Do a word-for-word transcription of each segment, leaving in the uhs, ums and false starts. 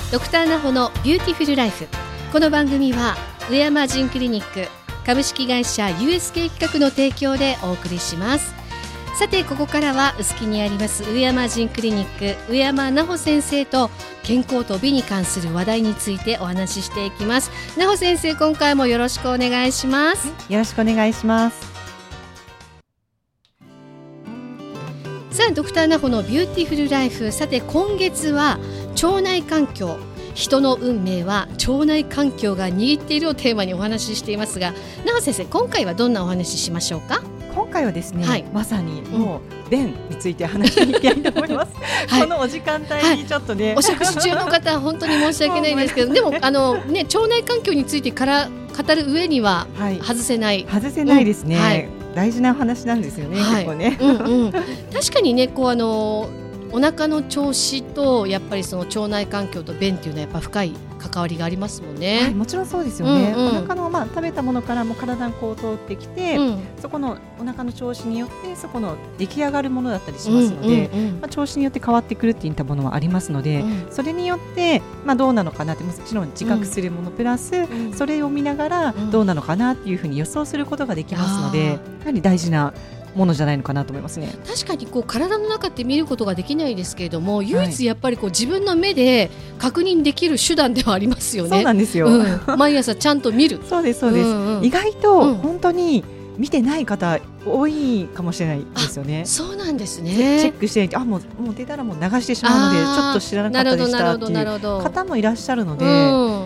ドクターナホのビューティフルライフ。この番組は上山ジンクリニック株式会社 ユーエスケー 企画の提供でお送りします。さて、ここからは臼杵にあります上山ジンクリニック上山奈穂先生と健康と美に関する話題についてお話ししていきます。奈穂先生、今回もよろしくお願いします。 よろしくお願いします。 さあ、ドクターナホのビューティフルライフ。さて、今月は腸内環境、人の運命は腸内環境が握っているをテーマにお話ししていますが、奈穂先生、今回はどんなお話ししましょうか？ 今回はですね、 はい、 まさにもう便について話しに行きたいと思います、はい、このお時間帯にちょっとね、 はい、お食事中の方本当に申し訳ないですけどでもあの、ね、腸内環境についてから語る上には外せない、 はい、外せないですね、 うん、はい、 大事な話なんですよね、 はい、 結構ね、 うんうん、確かにね、こうあのお腹の調子とやっぱりその腸内環境と便っていうのはやっぱ深い関わりがありますもんね、 はい、もちろんそうですよね、 うんうん、 お腹の、まあ、食べたものからも体にこう通ってきて、うん、そこのお腹の調子によってそこの出来上がるものだったりしますので、うんうんうん、まあ、調子によって変わってくるっていったものはありますので、うん、それによって、まあ、どうなのかなってもちろん自覚するものプラス、うん、それを見ながらどうなのかなっていうふうに予想することができますので、やはり大事なものじゃないのかなと思いますね。 確かにこう体の中って見ることができないですけれども、唯一やっぱりこう自分の目で確認できる手段ではありますよね。 そうなんですよ、 うん、毎朝ちゃんと見るそうですそうです、うんうん、意外と本当に見てない方多いかもしれないですよね。 そうなんですね。 チェックしてあもう、もう出たらもう流してしまうのでちょっと知らなかったでしたっていう方もいらっしゃるので、うん、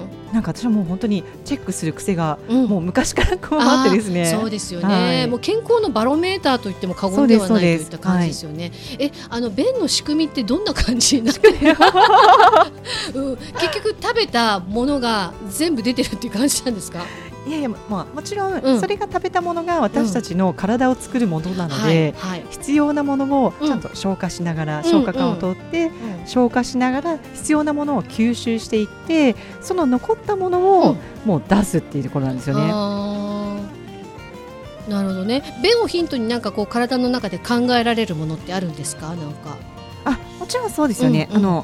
なんか私はもう本当にチェックする癖がもう昔からこうあってですね、 うん、そうですよね、はい、もう健康のバロメーターといっても過言ではないといった感じですよね、はい、えあの便の仕組みってどんな感じになってる、うん、結局食べたものが全部出てるっていう感じなんですか？ いやいや、まあ、もちろんそれが食べたものが私たちの体を作るものなので、うんはいはい、必要なものをちゃんと消化しながら、うん、消化管を通って消化しながら必要なものを吸収していってその残ったものをもう出すっていうところなんですよね、うん、 あなるほどね。便をヒントになんかこう体の中で考えられるものってあるんですか？なんかあもちろんそうですよね、うんうん、あの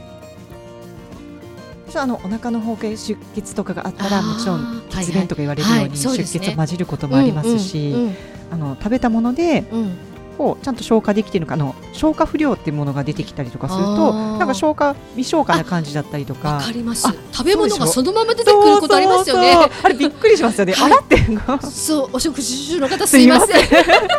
あのお腹の方で出血とかがあったらもちろん血便とか言われるように出血を混じることもありますし、あの食べたものでこうちゃんと消化できているのか、あの消化不良っていうものが出てきたりとかするとなんか消化未消化な感じだったりとか。 わかります。食べ物がそのまま出てくることありますよね。 そうそうそう、あれびっくりしますよね、はい、あらってそうお食事中の方すいませんね、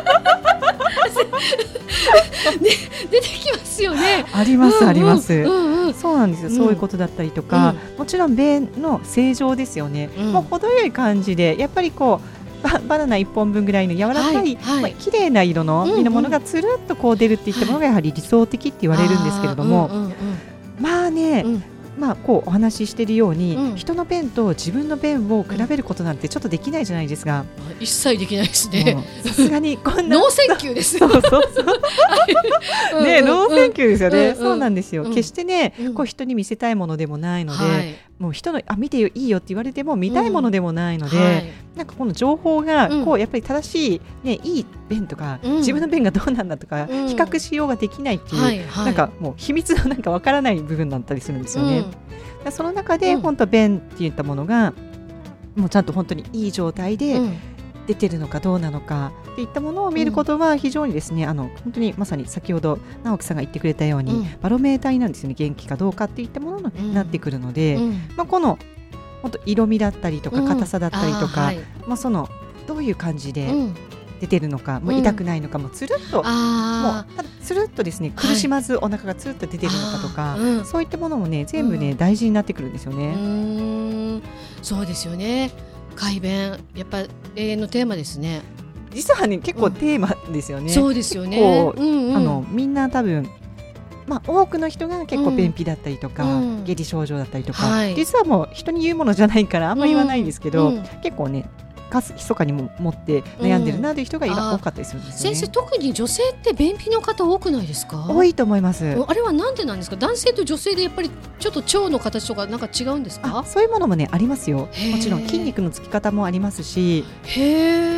出てきますよね。 あります、うんうん、あります、うんうん、そうなんですよ、うん、そういうことだったりとか、うん、もちろん便の正常ですよね、うん、もう程よい感じでやっぱりこう バ, バナナいっぽんぶんぐらいの柔らかい、はいはい、まあ、綺麗な色の身のものがつるっとこう出るっていったものがやはり理想的って言われるんですけれども、うんうんうん、まあね、うん、まあ、こうお話ししているように、うん、人の便と自分の便を比べることなんてちょっとできないじゃないですか、 うん、一切できないですね。 さすがにこんなノーセンキューですよ。 そうそうそうね、ノーセンキューですよね、うんうん、そうなんですよ、うん、決してね、うん、こう人に見せたいものでもないので、はい、もう人のあ見ていいよって言われても見たいものでもないので、うん、はい、なんかこの情報がこうやっぱり正しい、ね、いい便とか、うん、自分の便がどうなんだとか、うん、比較しようができないっていう、はいはい、なんかもう秘密のなんかわからない部分だったりするんですよね、うん、その中で本当便っていったものがもうちゃんと本当にいい状態で出てるのかどうなのかっていったものを見ることは非常にですね、あの本当にまさに先ほど直樹さんが言ってくれたように、うん、バロメーターになるんですよね。元気かどうかっていったものになってくるので、うんうん、まあ、この本当色味だったりとか硬さだったりとか、うん、あ、まあ、そのどういう感じで出てるのか、うん、もう痛くないのかもつるっと、うん、もうただつるっとですね、苦しまずお腹がつるっと出てるのかとか、はい、そういったものもね全部ね、うん、大事になってくるんですよね。うーん、そうですよね。快便やっぱ永遠のテーマですね。 実はね結構テーマですよね、 うん、そうですよね、 うんうん、あのみんな多分、まあ、多くの人が結構便秘だったりとか、うん、下痢症状だったりとか、はい、実はもう人に言うものじゃないからあんまり言わないんですけど、うんうん、結構ね密かにも持って悩んでるなという人が今、うん、多かったりするんですよね。 先生、特に女性って便秘の方多くないですか？ 多いと思います。 あれはなんでなんですか？男性と女性でやっぱりちょっと腸の形とかなんか違うんですか？ あ、そういうものもねありますよ。もちろん筋肉のつき方もありますし、 へー、 つき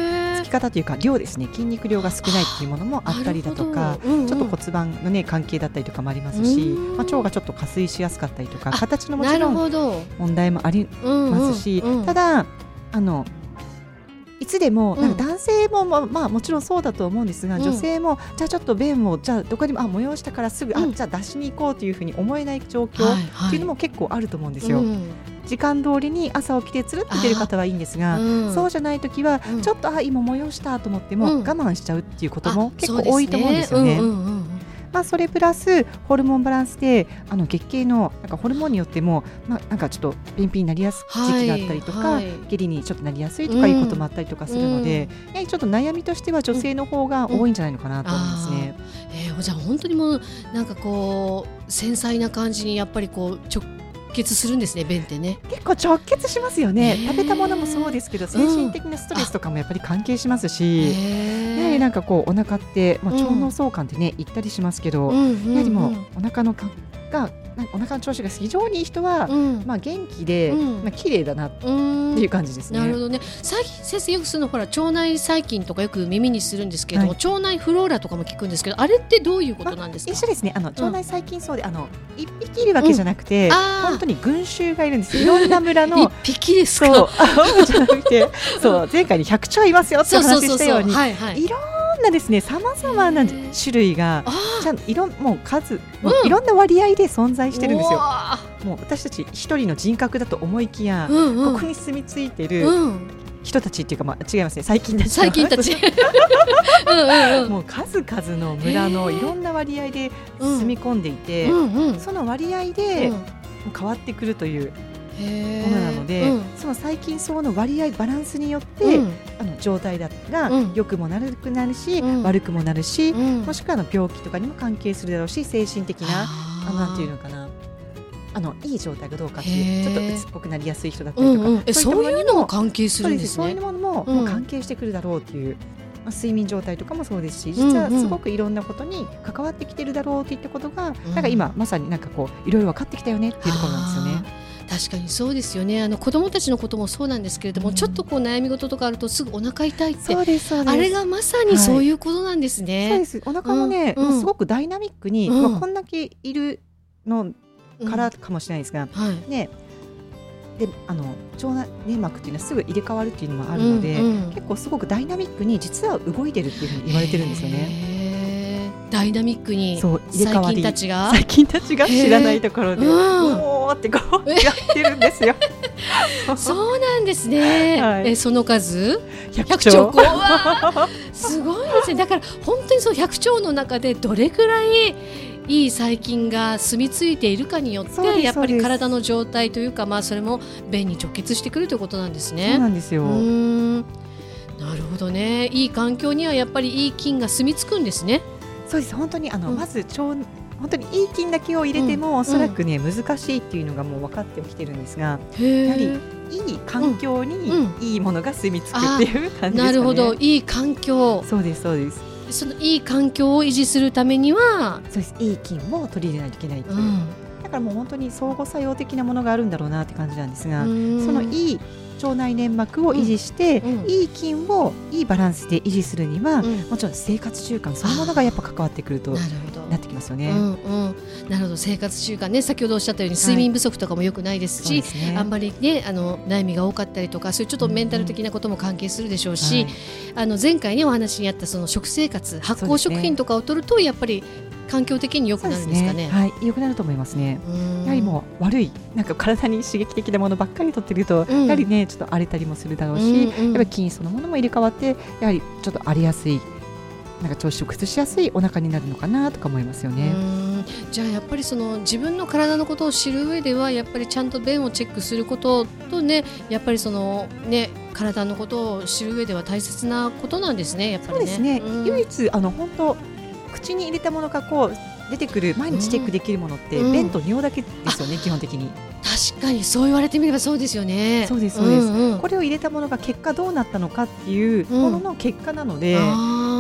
方というか量ですね、筋肉量が少ないっていうものもあったりだとか、うんうん、ちょっと骨盤の、ね、関係だったりとかもありますし、まあ、腸がちょっと下垂しやすかったりとか形のもちろん問題もありますし、うんうんうん、ただあのいつでもなんか男性も、まあまあ、もちろんそうだと思うんですが、うん、女性もじゃあちょっと便をじゃあどこにもあ催したからすぐ、うん、あじゃあ出しに行こうというふうに思えない状況っていうのも結構あると思うんですよ、はいはい、時間通りに朝起きてつるって出る方はいいんですが、うん、そうじゃないときはちょっとあ今催したと思っても我慢しちゃうっていうことも結構多いと思うんですよね。まあ、それプラスホルモンバランスであの月経のなんかホルモンによっても、まあ、なんかちょっと便秘になりやすい時期があったりとか、はいはい、下痢にちょっとなりやすいとかいうこともあったりとかするので、うん、やはりちょっと悩みとしては女性の方が多いんじゃないのかなと思いますね、 うんうん、えー、じゃあ本当にもうなんかこう繊細な感じにやっぱりこう直結するんですね、便ってね。 結構直結しますよね。食べたものもそうですけど、精神的なストレスとかもやっぱり関係しますし、やはりなんかこうお腹って、まあ、腸脳相関ってね、うん、言ったりしますけど、うんうんうん、やはりもうお腹のかがなんかお腹の調子が非常にいい人は、うん、まあ、元気で、うん、まあ、綺麗だなっていう感じですね。 なるほどね。最近先生よくするのほら腸内細菌とかよく耳にするんですけど、はい、腸内フローラとかも聞くんですけど、あれってどういうことなんですか？ 一緒ですね。あの腸内細菌そうで、うん、あの一匹いるわけじゃなくて、うん、本当に群衆がいるんですよ。いろんな村の一匹ですか？ そうじゃなくてそう前回にひゃくちょういますよって話したように、はいはい、いろんなですね、さまざまな種類がちゃんいろんもう数、もういろんな割合で存在してるんですよ。もう私たち一人の人格だと思いきや、うんうん、ここに住み着いてる人たちっていうか、まあ、違いますね、細菌たち細菌たちうんうん、うん、もう数々の村のいろんな割合で住み込んでいて、うんうんうん、その割合で変わってくるというものなので、うん、その細菌層の割合バランスによって、うん、あの状態だったら、うん、良くもなるくなるし、うん、悪くもなるし、うん、もしくはあの病気とかにも関係するだろうし、精神的なあのなんていうのかな、あのいい状態がどうかっていう、ちょっと鬱っぽくなりやすい人だったりとか、うんうん、えそういうのも関係するんですね。 そういうものも、うん、もう関係してくるだろうっていう、まあ、睡眠状態とかもそうですし、実はすごくいろんなことに関わってきてるだろうっていったことが、うん、なんか今まさになんかこういろいろ分かってきたよねっていうところなんですよね。 確かにそうですよね。あの子どもたちのこともそうなんですけれども、うん、ちょっとこう悩み事とかあるとすぐお腹痛いって、 そうですそうです、 あれがまさにそういうことなんですね、はい、 そうです。お腹もね、うん、すごくダイナミックに、うんまあ、こんだけいるのからかもしれないですが、うんはいね、であの腸内粘膜っていうのはすぐ入れ替わるっていうのもあるので、うんうん、結構すごくダイナミックに実は動いてるっていうふうに言われてるんですよね。 ダイナミックに細菌たちが細菌たちが知らないところで、うん、おーってこうやってるんですよそうなんですね、はい、えその数ひゃくちょうすごいですね。だから本当にそうひゃくちょうの中でどれくらいいい細菌が住み着いているかによってやっぱり体の状態というか、まあ、それも便に直結してくるということなんですね。 そうなんですよ。うーん、 なるほどね。いい環境にはやっぱりいい菌が住み着くんですね。 そうです。本当にあの、うん、まず腸本当にいい菌だけを入れても、うん、おそらくね、うん、難しいっていうのがもう分かってきてるんですが、やはりいい環境にいいものが住み着くっていう感じですかね。 なるほど、いい環境。 そうですそうです。 そのいい環境を維持するためにはそうです。いい菌も取り入れないといけないっていう、うん、だからもう本当に相互作用的なものがあるんだろうなって感じなんですが、そのいい腸内粘膜を維持して、うん、いい菌をいいバランスで維持するには、うん、もちろん生活習慣そのものがやっぱ関わってくるとなってきますよね。 うんうん、なるほど。生活習慣ね、先ほどおっしゃったように睡眠不足とかも良くないですし、はい、あんまりねあの悩みが多かったりとか、そういうちょっとメンタル的なことも関係するでしょうし、うんはい、あの前回ねお話にあったその食生活、発酵食品とかを取るとやっぱり環境的に良くなるんですかね。 はい、良くなると思いますね。やはりもう悪いなんか体に刺激的なものばっかり取ってると、うん、やはりねちょっと荒れたりもするだろうし、うんうん、やっぱり菌そのものも入れ替わってやはりちょっと荒れやすい、なんか調子を崩しやすいお腹になるのかなとか思いますよね。うん、 じゃあやっぱりその自分の体のことを知る上ではやっぱりちゃんと便をチェックすることとね、やっぱりそのね体のことを知る上では大切なことなんですね。やっぱりね。 そうですね。うん、唯一あの本当口に入れたものがこう出てくる毎日チェックできるものって、うん、便と尿だけですよね、基本的に。 確かにそう言われてみればそうですよね。 そうですそうです、うんうん、これを入れたものが結果どうなったのかっていうものの結果なので、うん、や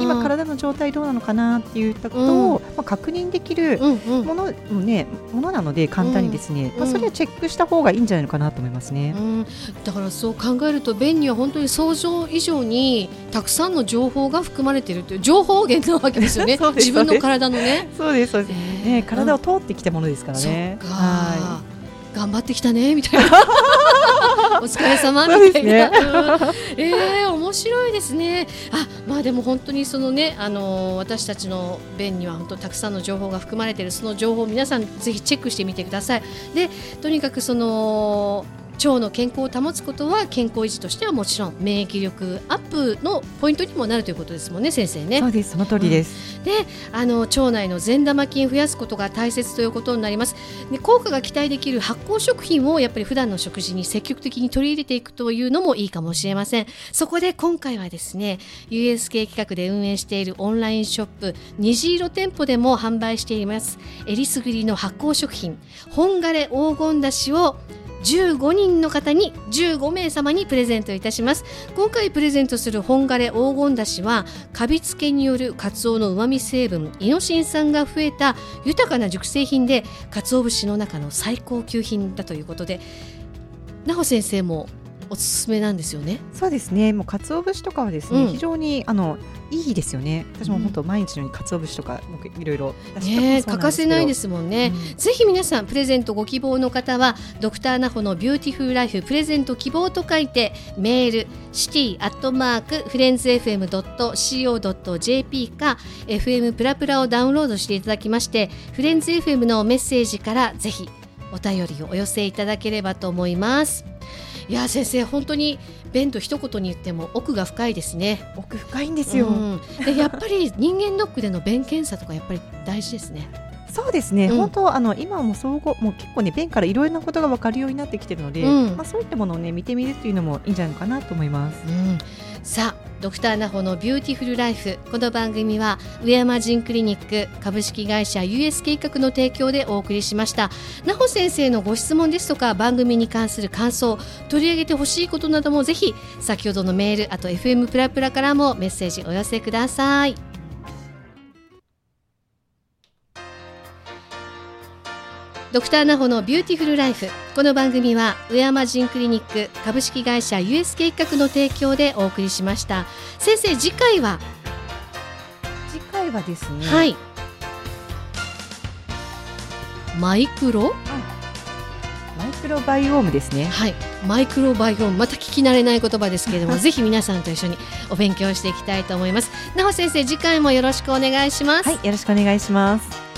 今体の状態どうなのかなっていったことを、うんまあ、確認できるもの、うんうんね、ものなので簡単にですね、うんまあ、それはチェックした方がいいんじゃないのかなと思いますね、 うん、だからそう考えると便には本当に想像以上にたくさんの情報が含まれているという情報源なわけですよね自分の体のねそうですそうです、えーね、体を通ってきたものですからね、 うん、はい、頑張ってきたねみたいなお疲れ様みたいな、ねうんえー、面白いですね。あ、まあでも本当にそのね、あのー、私たちの便には本当たくさんの情報が含まれている。その情報を皆さんぜひチェックしてみてください。で、とにかくその腸の健康を保つことは健康維持としてはもちろん免疫力アップのポイントにもなるということですもんね、先生ね。 そうです、その通りです、 うん、であの腸内の善玉菌を増やすことが大切ということになります。で効果が期待できる発酵食品をやっぱり普段の食事に積極的に取り入れていくというのもいいかもしれません。そこで今回はですね ユーエスケー 企画で運営しているオンラインショップ虹色店舗でも販売していますえりすぐりの発酵食品本枯黄金だしをじゅうごにんの方にじゅうごめい様にプレゼントいたします。今回プレゼントする本枯黄金だしはカビ付けによるカツオのうまみ成分イノシン酸が増えた豊かな熟成品でカツオ節の中の最高級品だということで、奈穂先生もおすすめなんですよね。 そうですね、もう鰹節とかはですね、うん、非常にあのいいですよね。私も本当毎日のように鰹節とかいろいろ出してね、欠かせないですもんね、うん、ぜひ皆さんプレゼントご希望の方はドクターナホのビューティフルライフプレゼント希望と書いてメールシティアットマークフレンズ エフエムドットシーオードットジェーピー か エフエム プラプラをダウンロードしていただきましてフレンズ エフエム のメッセージからぜひお便りをお寄せいただければと思います。いや先生本当に便と一言に言っても奥が深いですね。 奥深いんですよ、うん、 でやっぱり人間ドックでの便検査とかやっぱり大事ですね。 そうですね、うん、本当あの今はもう総合もう結構ね便からいろいろなことが分かるようになってきているので、うんまあ、そういったものをね見てみるっていうのもいいんじゃないかなと思います、うん、 さあドクターナホのビューティフルライフ、この番組は上山腎クリニック株式会社 ユーエスケー 企画の提供でお送りしました。ナホ先生のご質問ですとか番組に関する感想、取り上げてほしいことなどもぜひ先ほどのメール、あと エフエム プラプラからもメッセージお寄せください。ドクターナホのビューティフルライフ、この番組は上山腎クリニック株式会社 ユーエスケー 企画の提供でお送りしました。先生次回は次回はですね、 はい、マイクロマイクロバイオームですね。 はい、マイクロバイオーム、また聞き慣れない言葉ですけれどもぜひ皆さんと一緒にお勉強していきたいと思います。奈穂先生次回もよろしくお願いします。 はい、よろしくお願いします。